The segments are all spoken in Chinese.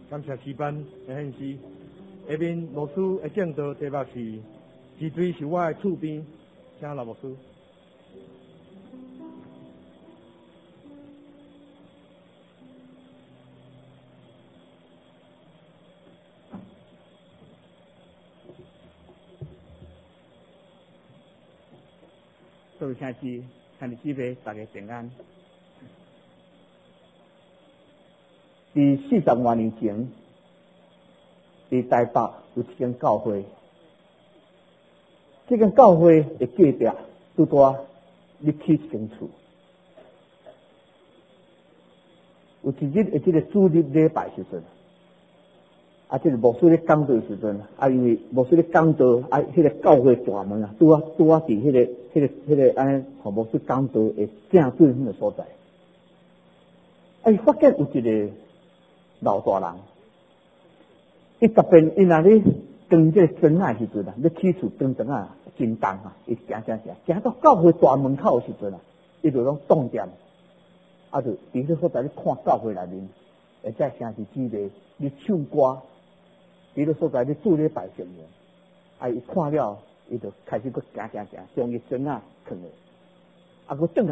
感谢诗班的献诗。下面牧师的讲道题目是“治水是我的厝边”，请老牧师。 各位兄弟姊妹，大家平安。在40多年前，在台北有一间教会，这间教会的隔壁拄多你起一间厝。有一日的这个主日礼拜时阵，这个牧师咧讲道时阵，因为牧师咧讲道，迄个教会大门啊，拄啊伫迄个安尼，和牧师讲道的正对迄个所在，发现有一个老大人，伊特别伊若咧跟这个针啊时阵啊，咧起厝跟针啊真重啊，伊行到教会大门口时阵啊，伊就拢冻点，就伫迄个所在咧看教会内面，会在兄弟姊妹咧唱歌，伫迄个所在咧做礼拜圣言，伊看了，伊就开始去行，将伊针啊放下，佮转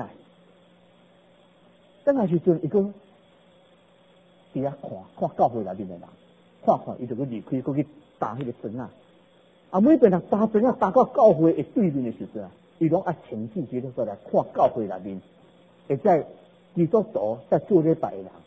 来时阵，伊讲。伫遐看教会内面的人，看，伊就去离开，去打迄个针啊。每遍人打针啊，打到教会的对面的时阵啊，伊拢请示这个过来看教会内面，会在基督徒在做礼拜的人。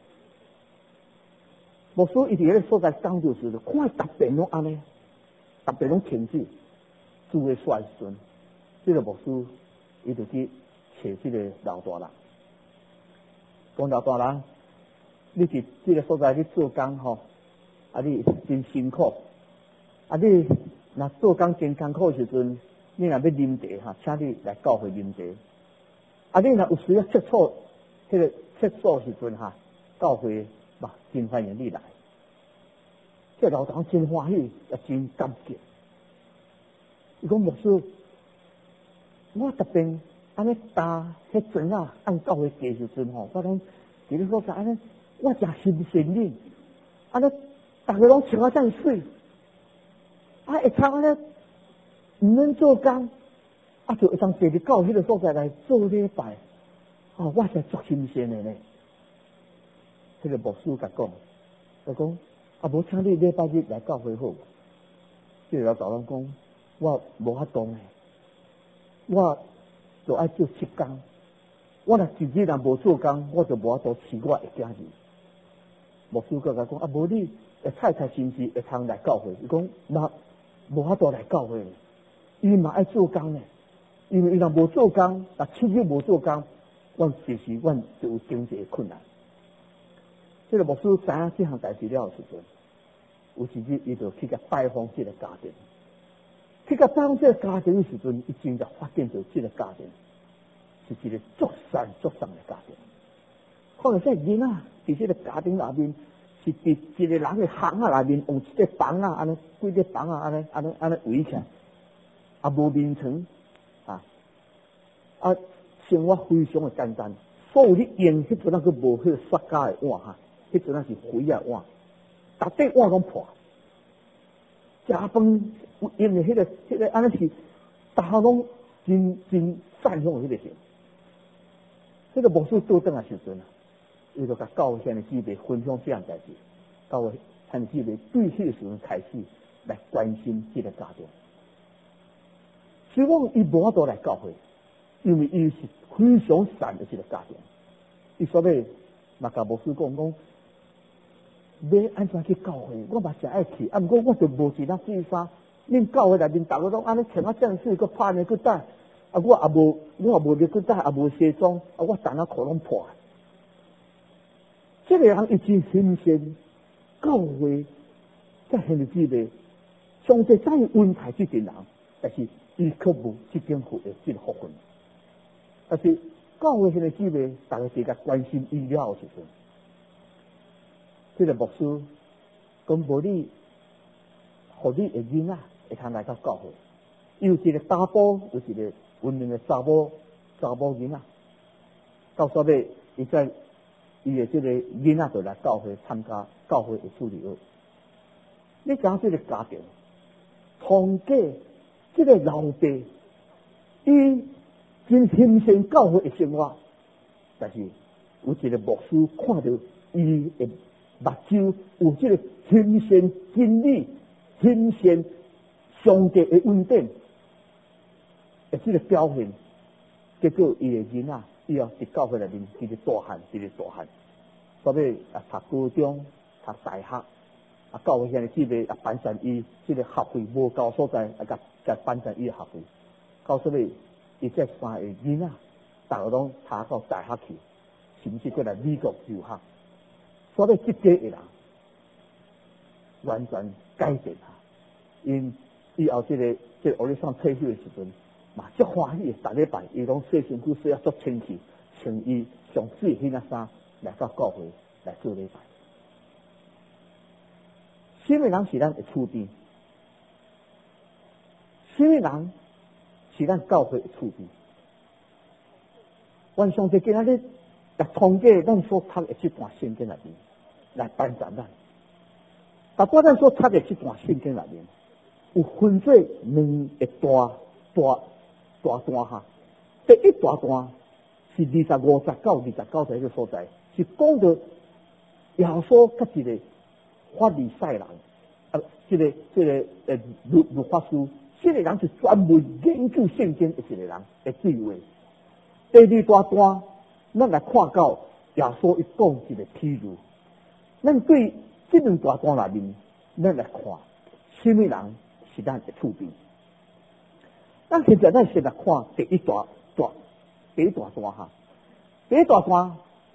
牧师伊伫迄个所在讲道时，看特别拢安尼，特别拢请示主的帅孙。这个牧师伊就去找这个老大人，讲老大人。你伫这个所在你做工吼，你真辛苦，你若做工真艰苦的时阵，你若要啉茶请你来教会啉茶。你若有需要切磋迄个切磋时阵教会嘛真欢迎你来。这老大真欢喜，也真感激。伊讲牧师，我特别安尼打迄针啊，按教会计时阵我拢伫咧所在安尼。我真心神领，大家拢穿遮水，会通安尼毋免做工，就会当坐伫到迄个所在来做礼拜，我真足新鲜的呢。这个牧师甲讲，无请你礼拜日来教会好。这个老大人讲，我无法度呢，我就爱做7工，我若一日若无做工，我就无法度饲我的家己。牧师甲讲，无你太太是毋是会通来教会？伊讲，无法度来教会，伊嘛爱做工呢。因为伊若无做工，7日无做工，阮就有经济困难。这个牧师知影这项代志了时阵，有一日伊就去甲拜访这个家庭。去甲拜访这个家庭的时阵，伊真正发现到这个家庭是一个足善的家庭。看到这囡仔伫这个家庭内面，是伫一个人的房内面用一个房安尼，几个房安尼围起来，无面床生活非常的简单。所有你用迄阵佫无迄个塑胶的碗迄阵是灰啊碗，逐块碗拢破。食饭用的迄个安尼是，大家拢真赞赏的迄个事。这个牧师倒转来时阵伊就甲教会兄弟姊妹分享这样代志，教会兄弟姊妹对迄个时阵开始来关心这个家庭。希望伊无法度来教会，因为伊是非常善的这个家庭。伊所以嘛甲牧师讲，要安怎去教会？我嘛真爱去，不过我就无钱煮衫。恁教会内面大家拢安尼穿遮水，佮拍呢佮带，我也无呢佮带，也无西装，我单裤拢破。这个人已经新鲜，教会在兄弟姊妹，上帝早已安排这群人，但是伊却无这种福的这个福分。但是教会兄弟姊妹，大家比较关心医疗的时阵，这个牧师讲无你，互你的囡仔会通来到教会，有一个查甫，有一个文明的查某囡仔，到所尾伊在伊的这个囡仔就来教会参加教会的处理学。你讲这个家庭，通过这个老爸，伊真欣赏教会的生活，但是有一个牧师看到伊的目睭有这个欣赏真理、欣赏上帝的恩典的这个表现，结果伊的囡仔以后伫教会内面一直大汉，所以读高中、读大学。教会现在这个班上伊这个学费无够所在，甲班上伊的学费，到所以伊这三个囡仔，大家拢读到大学去，甚至过来美国留学，所以这家的人完全改变啊！因以后这个学历上退休的时阵，嘛足欢喜，逐礼拜伊拢洗身躯洗啊足清气，穿伊上水迄领衫来到教会来做礼拜。什么人是咱的厝边？什么人是咱教会的厝边？阮上帝今仔日来通过咱所读的这段圣经内面来帮助咱。但过咱所读的这段圣经内面，有分做两个大段哈。第一大段是25节到29节迄个所在，是讲到耶稣甲一个法利赛人，这个律法师，这个人是专门研究圣经的一个人的对话。第二大段，咱来看到耶稣一讲一个譬喻，咱对这两大段内面，咱来看什么人是咱的厝边。咱现在先来看第一大段哈，第一大段，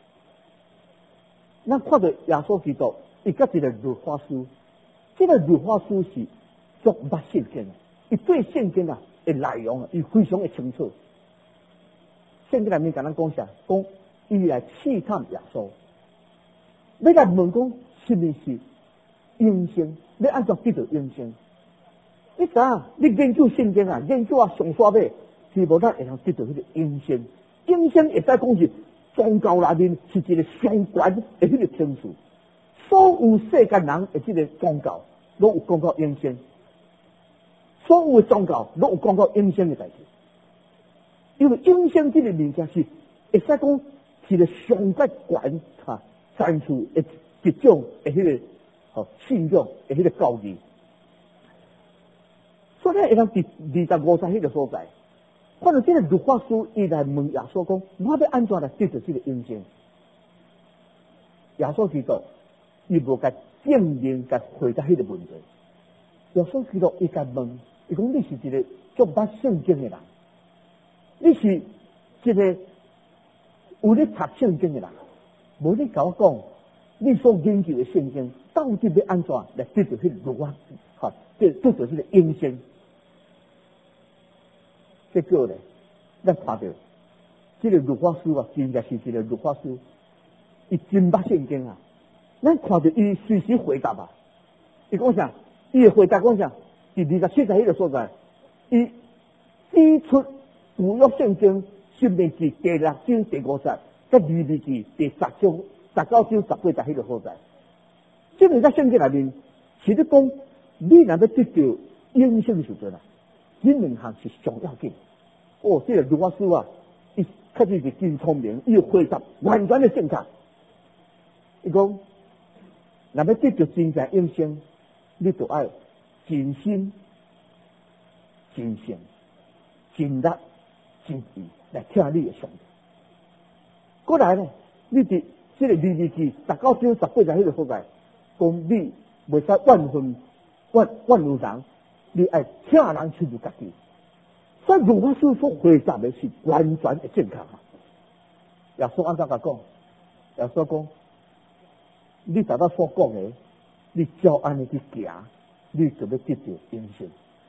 咱看到耶稣基督。伊甲一个律法师，这个律法师是足捌圣经，伊对圣经的内容伊非常的清楚。圣经内面甲咱讲啥？讲伊来试探耶稣，要来问讲什么是永生？要安怎得到永生？你知影？你研究圣经啊，研究上煞尾，是无咱会通得到迄个永生。永生会使讲是宗教内面是一个上悬的迄个层次。所有世间人的这个宗教，都有讲到永生；所有的宗教都有讲到永生的代志。因为永生这个物件是会使讲是个上界悬层次的一种的迄个信仰的迄个教义。所以会当伫25节迄个所在，看到这个律法师伊来问耶稣讲：我要安怎来得到这个永生？耶稣基督。伊无甲证明甲回答迄个问题。耶稣基督伊甲问，伊讲你是一个足捌圣经的人，你是一个有咧读圣经的人，无你甲我讲，你所研究的圣经到底要安怎来得到迄个律法？得到迄个永生？结果咧，咱看到这个律法师啊，真正是一个律法师，伊真捌圣经啊。咱看到伊随时回答啊，伊讲啥？伊的回答讲啥？第27节迄个所在，伊指出旧约圣经申命记第6章第5节，甲利未记第10章19章18节迄个所在。这个在圣经内面是咧讲，你若要得到永生的时阵啊，这两项是上要紧。哦，这个律法师啊，伊确实是真聪明，伊的回答完全的正确。伊讲。若要得到真正永生，你就要真心、真性、真力、真意来听你的上帝。过来呢，你伫这个利未记19章18节迄个所在，讲你袂使怨有人，你爱听人亲自家己。所以律法师所回答的是完全的正确啊！耶稣安怎甲讲？耶稣讲。你达到所讲的，你照安尼去行，你就要得到永生。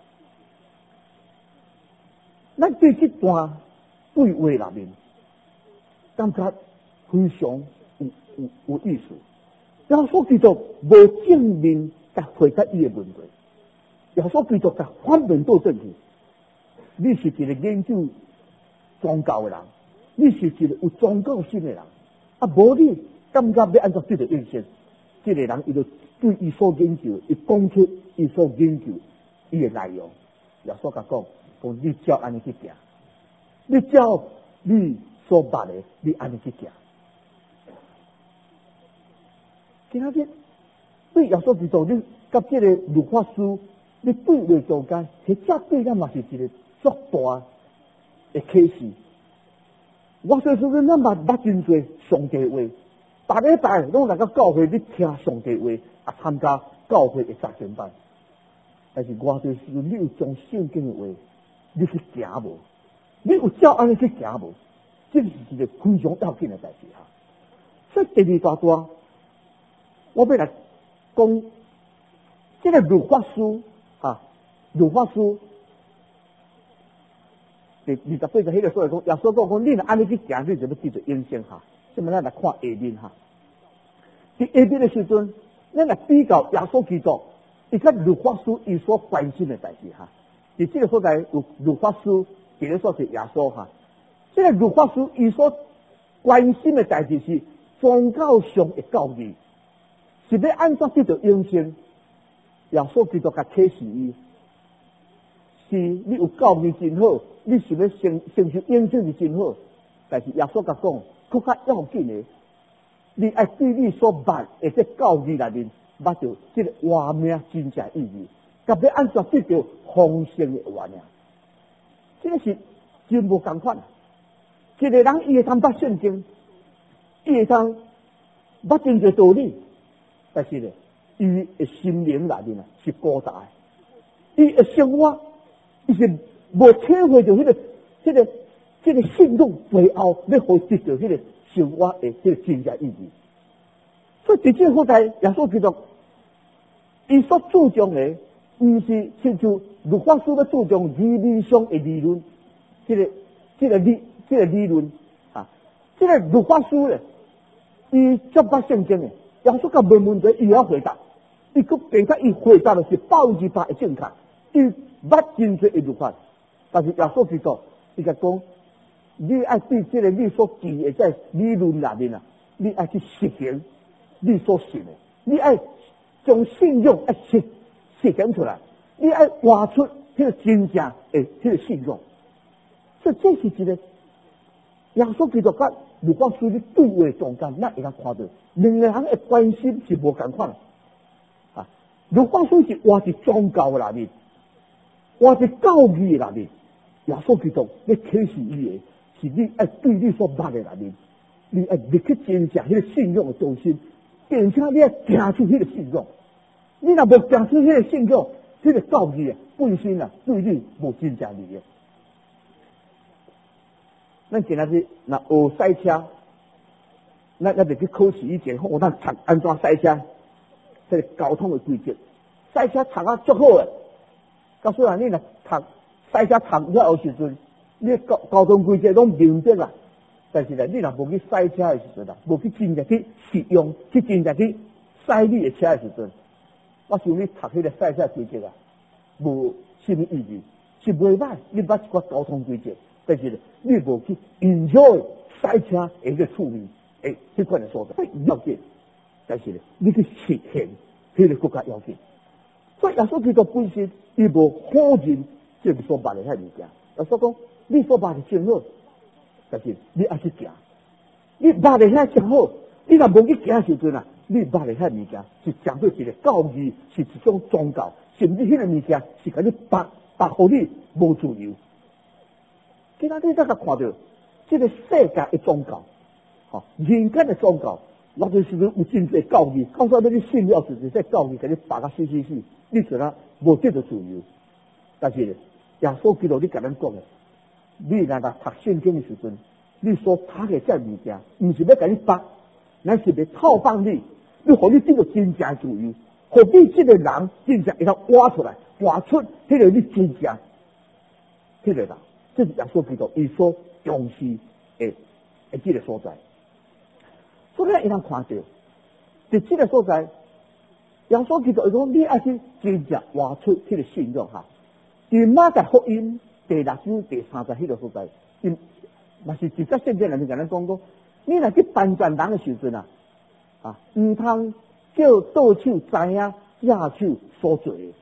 咱对这段对话内面，感觉非常有意思。耶稣基督无正面甲回答伊的问题，耶稣基督甲反面倒转去。你是一个研究宗教的人，你是一个有宗教心的人，啊，无你感觉要按照对的应性，这个人伊就对伊所研究，伊讲出伊所研究伊的内容，耶稣甲讲，你照安尼去行，你照你所捌的，你安尼去行。今仔日对耶稣基督，你甲这个律法师，你对话中间，迄只对咱嘛是一个足大的启示。我说说，咱嘛捌真多上帝话，逐礼拜拢来到教会，你听上帝话，啊参加教会的查经班。但是我说是你有将圣经的话，你去行无？你有照安尼去行无？这是一个非常要紧的代志哈。所以第二大段，我要来讲这个律法书啊，律法书。第28章迄个所来讲，耶稣讲，你若安尼去行，你就要记住应性哈。即么咱来看下面哈。伫下面的时阵，咱来比较耶稣基督，伊甲律法师伊所关心的代志哈。伫这个所在有律法师，这个所是耶稣哈。这个律法师伊所关心的代志是宗教上的教义，是要按照记住应性。耶稣基督甲启示伊。是你有教义真好，你是要承受应性是真好，但是耶稣甲讲，更较要紧的，你爱对你所捌的这教义内面，捌到这个活命真正意义，甲要按照得到丰盛的活命，这个是真无共款。一个人伊会通捌圣经，伊会通捌真侪道理，但是呢，伊的心灵内面是孤单的，伊的生活。伊是无体会到这个信仰背后，要好得到这个生活的这个真正意义。所以，伫这个所在，耶稣基督，伊所注重的，毋是亲像律法师要注重理上的理论，这个理论啊，这个律法师咧，伊足捌圣经的，耶稣甲问题，伊要回答，伊佫并且伊回答的是100%的正确，伊。捌真侪的律法，但是耶稣基督伊甲讲，你爱对这个你所记的在理论内面啊，你爱去实行你所信的，你爱将信仰爱实行出来，你爱活出迄个真正的迄个信仰。所以这是一个耶稣基督甲律法师的对话中间，咱会当看到两个人的关心是无共款啊。律法师是活伫宗教内面。我伫教义内面，耶稣基督要启示伊的，是你爱对你所捌的内面，你爱立去真正迄个信仰的中心，并且你爱行出迄个信仰。你若无行出迄个信仰，迄个教义啊本身啊对你无真正利益。咱今仔日若学赛车，咱得去考试以前，咱读安怎赛车，这个交通的规则，赛车读啊足好诶。到虽然你若读赛车读了后时阵，你交通规则拢明白啦，但是呢，你若无去赛车的时阵啦，无去真正去实用，去真正去赛你的车的时阵，我想你读迄个赛车规则啊，无什么意义，是袂歹。你捌一寡交通规则，但是呢，你无去 enjoy 赛车的一个趣味，迄款的所在要紧。但是呢，你去实现，迄个更加要紧。所以耶稣基督本身，伊无否认这个所捌的遐物件。耶稣讲，你所捌的真好，但是你爱去行。你捌的遐真好，你若无去行时阵啊，你捌的遐物件是讲做一个教义，是一种宗教，甚至迄个物件是甲你白互你无自由。今仔日大家看到这个世界的宗教，人间的宗教。我就是有真侪教义，到时你信了时阵，这教义给你摆甲死，你就啊无得到自由。但是耶稣基督你甲咱讲的，你若读圣经的时阵，你所读的这物件，毋是要甲你摆，乃是要套放你，你互你得到真正自由，互你这个人真正会当活出来，活出迄个你真正迄个人，这是耶稣基督伊所重视的这个所在。所以咱会当看到，伫这个所在，耶稣基督伊讲，你爱去真正活出迄个信仰哈。伫马太福音第6章第30迄个所在，嘛是直接圣经内面甲咱讲过，你若去搬转人的时阵啊， 啊，唔通叫倒手知影正手所做的。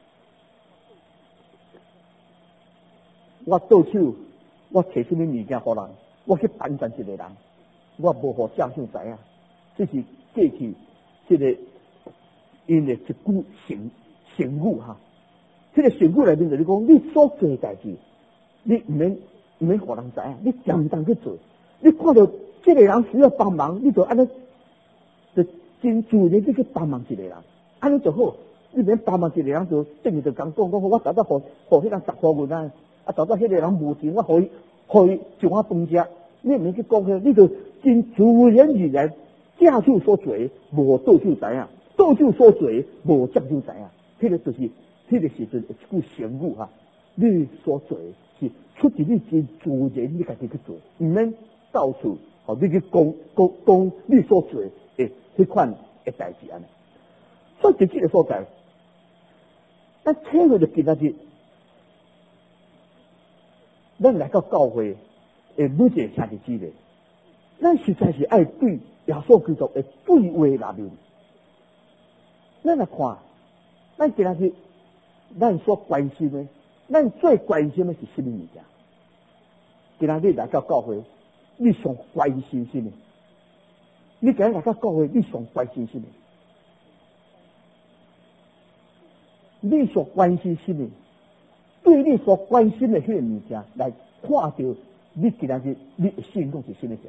我倒手，我摕什么物件互人，我去帮助一个人，我无互正手知影，这是过去这个因的一句成语哈。这个成语内面就是讲，你所做的代志，你唔免互人知影，你简单去做。你看到这个人需要帮忙，你就安尼，就真自然去帮忙一个人，安尼就好。你免帮忙一个人，就等于就讲我早早互迄人10块银啊，早早迄个人无钱，我互伊一碗饭食，你免去讲迄，你就真自然而然，正手所做无倒手知影，倒手所做无正手知影。迄个就是迄个时阵一句成语哈，你所做是出自你真自然，你家己去做，唔免到处你去讲你所做诶迄款诶代志安尼。所以伫这个所在，咱体会着今仔日，咱来到教会诶每一个兄弟姊妹，咱实在是爱对耶稣基督诶对话立面。咱来看，咱今仔日咱所关心的，咱最关心的是什么物件？今仔日来到教会，你上关心什么？你今日来到教会，你上关心什么？你所关心什么？对你所关心的迄个物件来看到你今仔日你的信仰是什么件？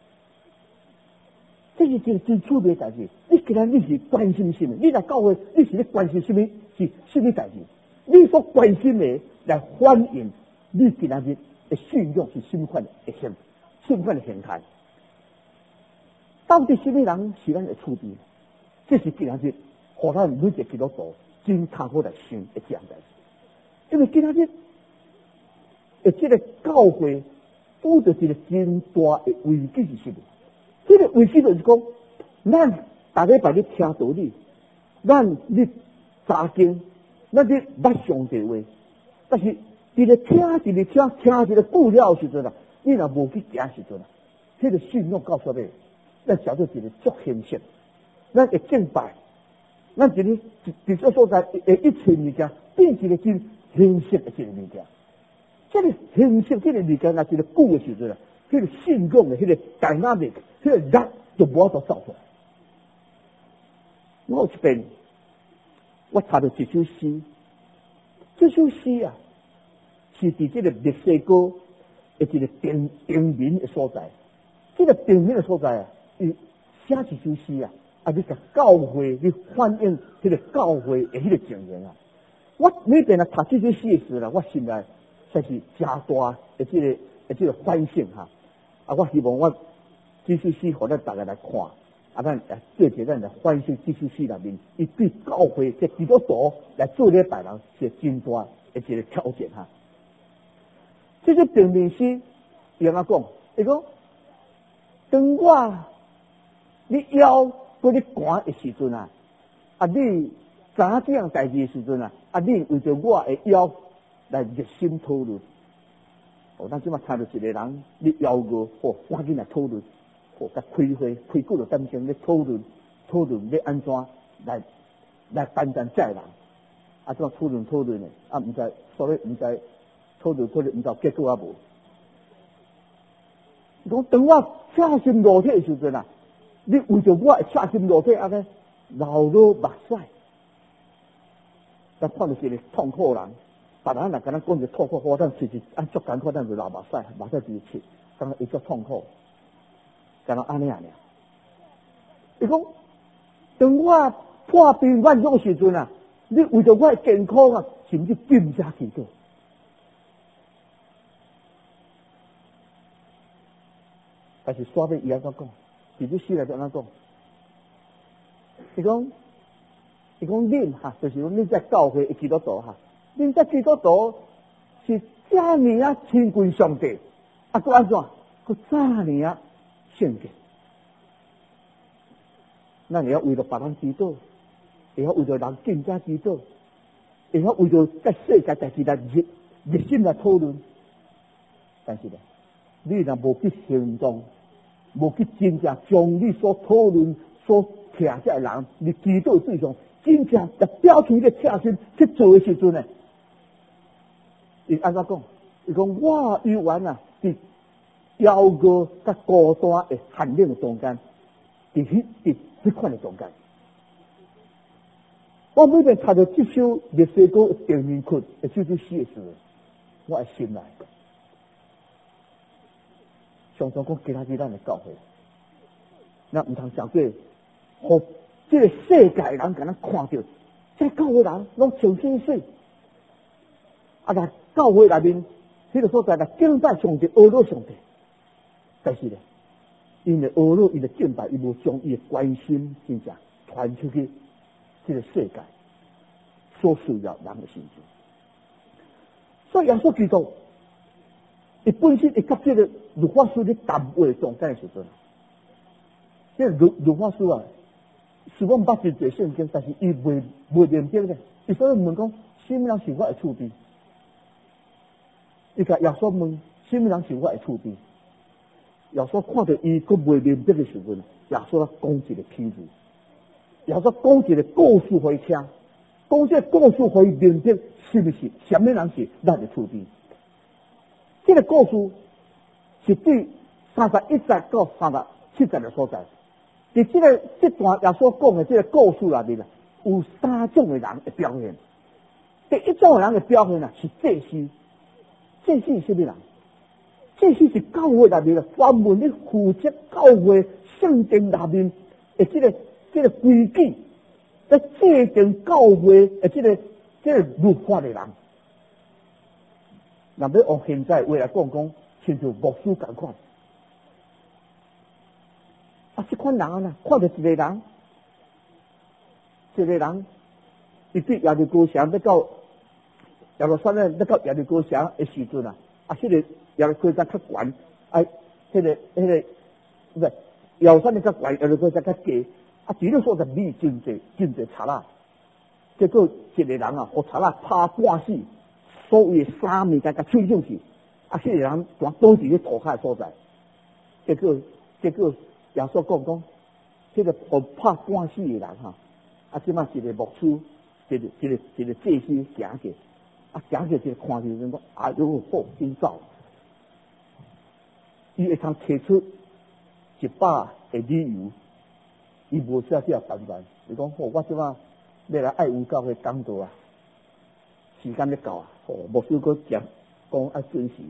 这是一个真趣味的代志。你今仔日是关心什么？你来教会，你是咧关心什么？是什么代志？你所关心的来反映你今仔日的信仰是什么款的什么款的形态？到底什么人是咱的处境？这是今仔日互咱每一个基督徒真通好来想一件代志。因为今仔日这个教会拄着一个真大的危机是什么？这个危机就是讲，咱大礼拜咧听道理，咱咧查经，咱咧捌上帝话，但是一个听一个久了时阵啊，你若无去行时阵啊，这个信仰到说咧，咱找到一个足现实，咱会敬拜，咱一个伫这所在会一切物件变一个真现实的一个物件。这个现实这个物件，若是个久的时阵啊，这个信仰的迄个dynamic，迄个力就无法度走出来。我有一遍，我读到一首诗，这首诗啊，是伫这个墨西哥的一个平民的所在。这个平民的所在啊，伊写一首诗啊，你甲教会，你反映这个教会的迄个情形啊。我每遍啊读这首诗的时候，我心内才是真大的这个反省哈。我希望我这首诗互咱大家来看，咱来借着咱来反省这首诗内面，伊对教会这基督徒来做礼拜人是真大的一个挑战哈。这个平民诗伊安怎讲？伊讲，当我你腰搁你寒的时阵啊，你知影这样代志的时阵啊，你为着我的腰来热心讨论。咱即马听到一个人，你邀我，赶紧来讨论，甲开会，开几落点钟咧讨论要安怎来担当债人，怎讨论呢？唔知，所以唔知讨论唔知结果啊无。讲当我赤心裸体的时阵啊，你为着我赤心裸体安尼流落目屎，咱看到一个痛苦人。别人来跟咱讲着痛苦，咱其实足艰苦，咱就流目屎就是切，感觉伊足痛苦，干那安尼啊？伊讲，当我破病万种时阵啊，你为着我的健康啊，甚至金家祈祷。但是煞尾伊安怎讲？伫这诗内就安怎讲？伊讲恁哈，就是讲恁在教会的基督徒哈。恁这基督徒是这么啊亲近上帝，搁安怎？搁这么啊圣洁。咱会晓为了别人祈祷，会晓为了人更加祈祷，会晓为了在世界代志来热心来讨论。但是呢，你若无去行动，无去真正将你所讨论、所徛这人，你基督对象，真正在表现个贴心去做的时阵呢，伊安怎讲？伊讲我犹原啊，伫遥歌甲孤单的寒冷的中间，伫迄款的中间。我每遍读到这首历史歌的电影曲，这首诗的时候，我的心内，常常讲今仔日咱的教会，咱唔通想过，互这个世界人甲咱看到，这教会人拢诚心死，啊！来教会内面，迄个所在来敬拜上帝、阿罗上帝，但是咧，因为阿罗伊的敬拜，伊无将伊的关心真正传出去。这个世界所需要人的心情，所以耶稣基督，伊本身伊甲这个律法师咧谈话中间的时阵，这个律法师啊，是我毋捌真侪圣经，但是伊未明白咧。伊所以问讲，什么人是我的厝边？伊甲耶稣问，什么人是我的厝边？耶稣看到伊佫未明白的时阵，耶稣讲一个譬喻。也说讲一个故事互伊听，讲这个故事互伊明白是不是什么人是咱的厝边？这个故事是对31节到37节的所在。在这段耶稣讲的这个故事内面啊，有3种的人的表现。第一种的人的表现啊，是祭司。祭司是什么人？祭司是教会内面的专门咧负责教会圣殿内面的这个规矩，在制定教会的这个律法的人，若要用现在话来讲，亲像牧师同款。啊，这款人啊，看到一个人，伊对耶利哥城要到耶路撒冷，要到耶利哥城的时阵啊，这个耶利哥城较悬，迄个不是耶路撒冷较悬，耶利哥城较低。除了所在米真侪贼仔，结果一个人啊，互贼仔拍半死，所有的衫物甲吹上去，这个人全倒伫咧涂骹所在。结果耶稣讲，这个互拍半死的人即摆一个牧师，一个祭司行过，行过就看到人讲，哎呦好，真走，伊会通提出100个理由。伊无写单单，伊讲好，我即摆要来爱有教会讲道啊，时间要到啊，牧师佫讲爱准时。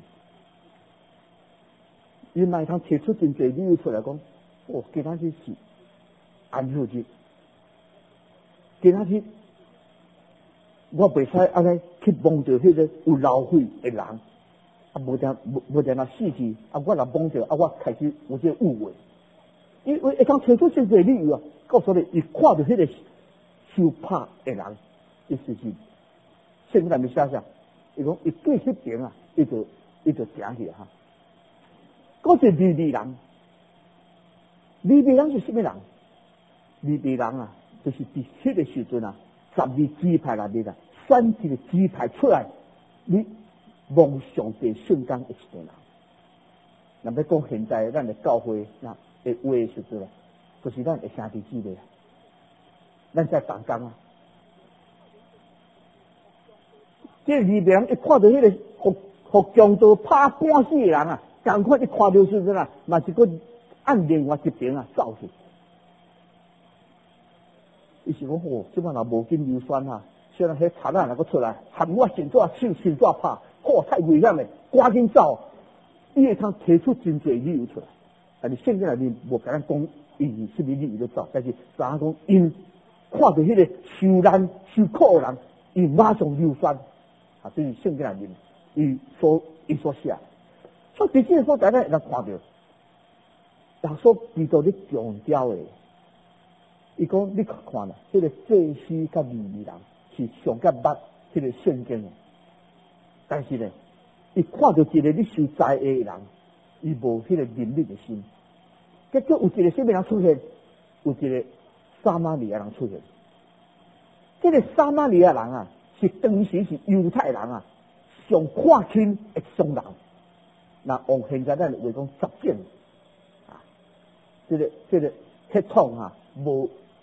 伊嘛会通提出真侪理由出来讲，今仔日是安息日，今仔日我袂使安尼去蒙着迄个有劳费的人，无定那死去，我若蒙着我开始有这误会。伊会当提出真侪理由啊，告诉你，伊看到迄个受拍的人，伊就是圣经内面写上，伊讲伊对迄边啊，伊就行去哈。嗰是利未人，利未人是什么人？利未人啊，就是伫迄个时阵啊，12支派内面啊，选一个支派出来，你望上帝圣光的一个人。若要讲现在咱的教会那。的话时阵，就是咱的兄弟姊妹，咱在同工啊。这利未人一看到迄个互强盗拍半死的人啊，赶快一看到时阵啊，嘛是个按另外一边啊走去。伊是讲即摆若无紧流酸啊，虽然迄贼仔若个出来，喊我先抓手，先抓拍，太危险了，赶紧走。伊会通提出真侪理由出来。但是圣经内面无甲咱讲伊是咩理由走，但是咱讲因看到迄个受难受苦的人，伊马上流酸，这是圣经内面伊所写。所以伫这个所在咱会看到，耶稣基督咧强调的，伊讲你看啦，这个祭司甲利未人是上甲捌这个圣经的，但是呢，伊看到一个咧受灾的人。伊无迄个能力的心，结果有一个什么人出现？有一个撒玛利亚人出现。这个撒玛利亚人啊，是当时是犹太人啊，上看轻的商人。那用现在咱话讲杂种啊，这个血统啊，无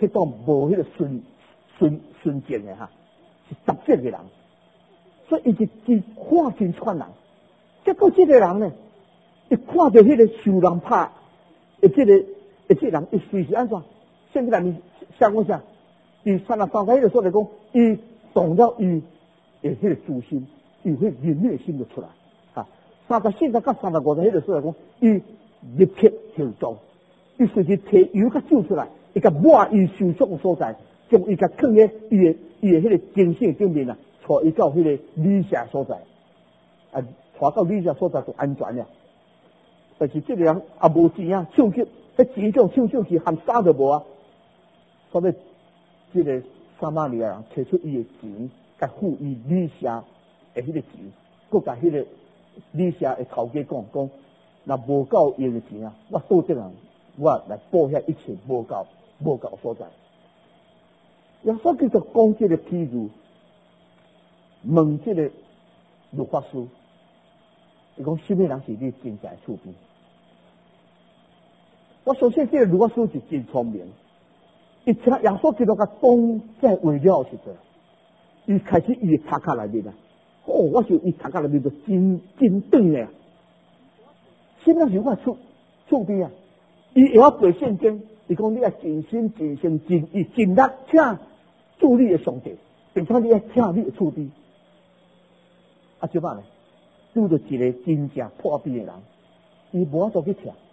迄种无迄个纯正的哈，是特别的人，所以伊是化身串人。结果这个人呢，一看到迄个受人拍，这个人一随时安怎？圣经里面写讲啥？第33节迄个说来讲，伊动了伊的迄个自信，伊迄人类心就出来。啊，34节到35节迄个说来讲，伊立刻行动，伊随时摕油甲酒出来，伊甲抹伊受伤的所在，将伊甲放喺伊的迄个精神顶面啊，带伊到迄个理想所在，啊，带到理想所在就安全了。但是这个人也无钱啊，抢劫，迄钱种抢去，含啥都无啊。所以这个撒玛利亚人摕出伊的钱，甲付伊理想的迄个钱，佮甲迄个理想的头家讲，若无够用的钱啊，我到这人，我来报遐一切无够所在。耶稣基督讲这个譬如，问这个律法师，伊讲什么人是你真正的厝边？我相信这个律法师是真聪明，伊听耶稣基督甲讲这话了时阵，伊开始伊的头壳内面啊，我想伊头壳内面就真短咧。什么是我厝边啊？伊会晓背圣经，伊讲你要尽心尽性尽意尽力请助你的上帝，并且你要请你的厝边。啊，怎办呢？拄着一个真正破病的人，伊无法度去请。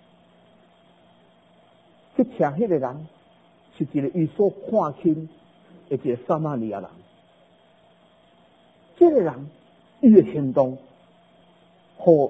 去请迄个人是一个伊所看轻的一个撒玛利亚人。这个人伊的行动，和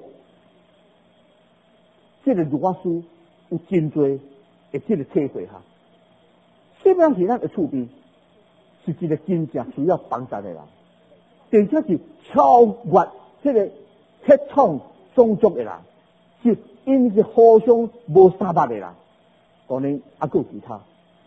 这个律法师有真多的这个体会哈。什么人是咱的厝边？是一个真正需要帮助的人，并且是超越这个血统种族的人，是因是互相无相捌的人。当然，还有其他。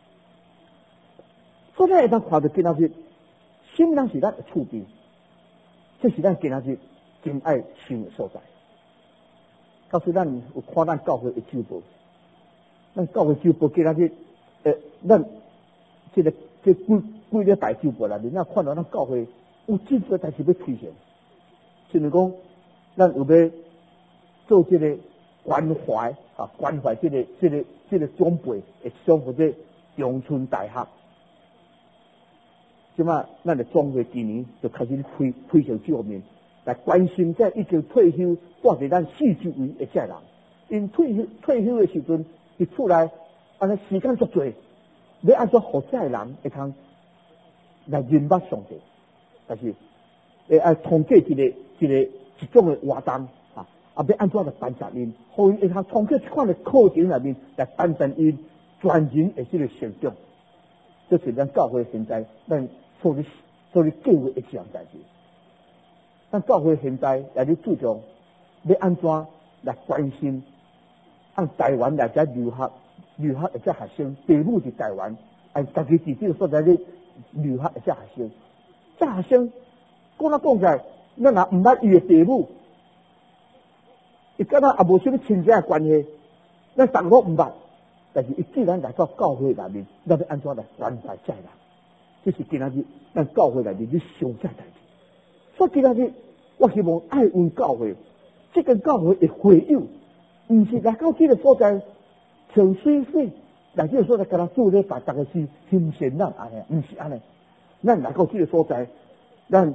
所以咱会当看到今仔日，什么人是咱的厝边？这是咱今仔日真爱想的所在。告诉咱有看咱教会的周报，咱教会周报今仔日，咱几个大周报内面，咱看到咱教会有真多代志要推行，就是讲，咱有要做这个关怀啊，关怀这个长辈，会上或者长春大学。即马咱的总会今年就开始推上这方面，来关心这已经退休或者咱四周围的这人，因退休的时阵，伊厝内安尼时间足多，要按照好这人会通来认捌上帝，但是会爱通过一种的活动啊，要按怎来帮助因，互因会通通过这款的课程内面来帮助因全人的这个成长。这是咱教会现在咱所计划的一项代志。咱教会现在来咧注重要安怎来关心按台湾来遮留学的这学生，父母伫台湾，按家己自己所在咧留学的这学生，这学生讲起来，咱若唔捌伊的父母，伊敢若也无什么亲戚的关系，咱逐个唔捌。但是伊既然来到教会内面，咱要安怎来关怀这人？这是今仔日咱教会内面你上这代志。所以今仔日我希望爱阮教会，这个教会的会友，唔是来到这个所在像水来这个所在，跟他做咧把大家是新鲜人安尼，唔是安尼。咱来到这个所在，咱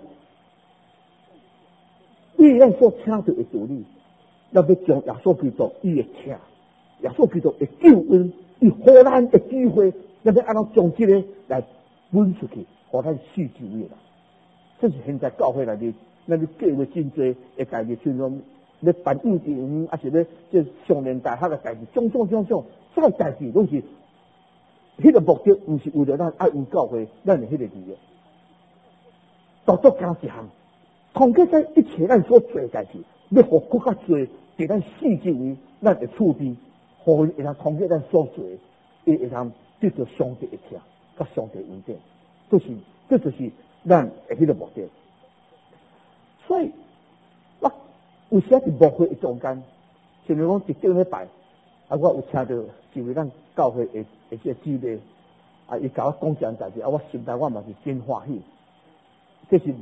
为咱所请到的道理，咱要将耶稣基督伊的请。耶稣基督的救恩，以荷咱的机会，咱要按照将这个来分出去，互咱四周围人。这是现在教会内面，咱要计划真多的代志，像讲要办幼稚园，还是要这上年大学的代志，种这代志拢是迄个目的，不是为了咱爱阮教会，咱的迄个利益。独加一项，通过这一切咱所做的代志，要互更加多伫咱四周围，咱的厝边。互伊会通通过咱所做，伊会通得到上帝的听，甲上帝恩典，这就是咱的迄个目的。所以，我有时伫牧会的中间，像讲一顶礼拜，我有请到一位咱教会的这姊妹， 伊甲我讲这样代志，我心内我嘛是真欢喜。这是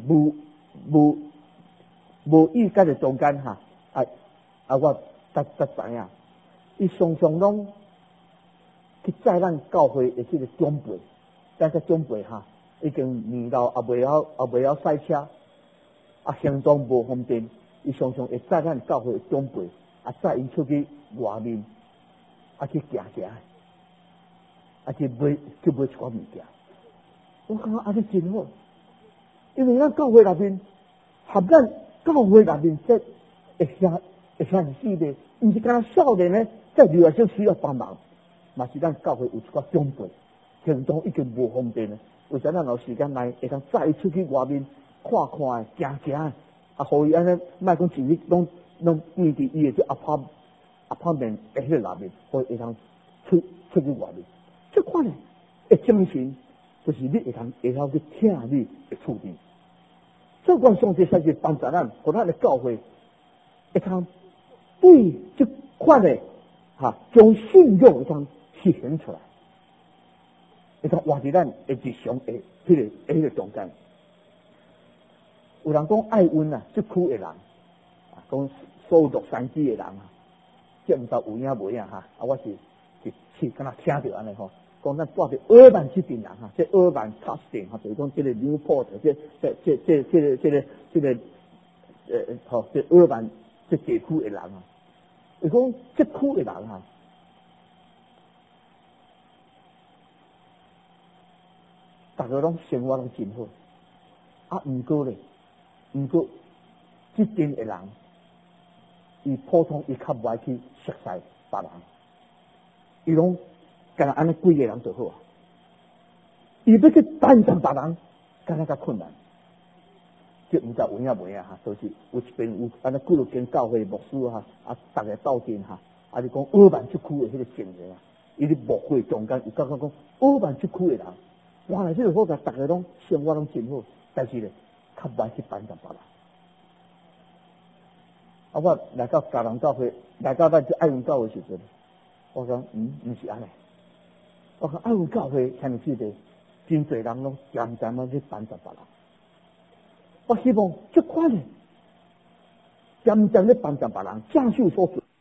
无意间的中间哈，我才知影，伊常常拢去载咱教会的这个长辈，但是长辈哈已经年老，也未晓赛车，行动无方便，伊常常会载咱教会的长辈，载伊出去外面，去行，去买一寡物件。我感觉安尼真好，因为咱教会内面，含咱教会内面这会向死的，毋是干少年呢，在留学生需要帮忙，嘛是咱教会有一寡长辈，行动已经无方便了。为啥咱有时间来会当载伊出去外面看的、行的，互伊安尼，莫讲一日拢变伫伊的这阿面的迄个内面，互伊会当出去外面。这款呢，会精神，就是你会晓去听你的处理。所以讲上帝实际帮助咱，互咱的教会会通对这款的将信仰会通实现出来，会通活伫咱的日常的迄个中间。有人讲爱温这区的人，讲所有洛杉矶的人这毋知有影无影我是敢若听着安尼讲咱住伫尔曼这边人这尔曼卡斯汀就是讲这个纽波特这尔曼这地区的人伊讲这区的人大家拢生活拢真好，毋过这边的人，伊普通伊较无爱去熟悉别人，伊拢干那安尼几个人就好伊要去帮助别人，干那较困难。这毋知有影无影就是有一边有安尼几落间教会牧师大家斗阵就讲尔曼这区的迄个情形伊咧牧会中间，伊讲尔曼这区的人，原来这个好在大家拢生活拢真好，但是咧较无爱去帮助别人。我来到嘉南教会，来到咱这爱文教会时阵，我讲毋是安尼。我讲爱文教会向你记得，真侪人拢渐渐去帮助别人。我希望这款的渐渐咧帮助别人，正手所做。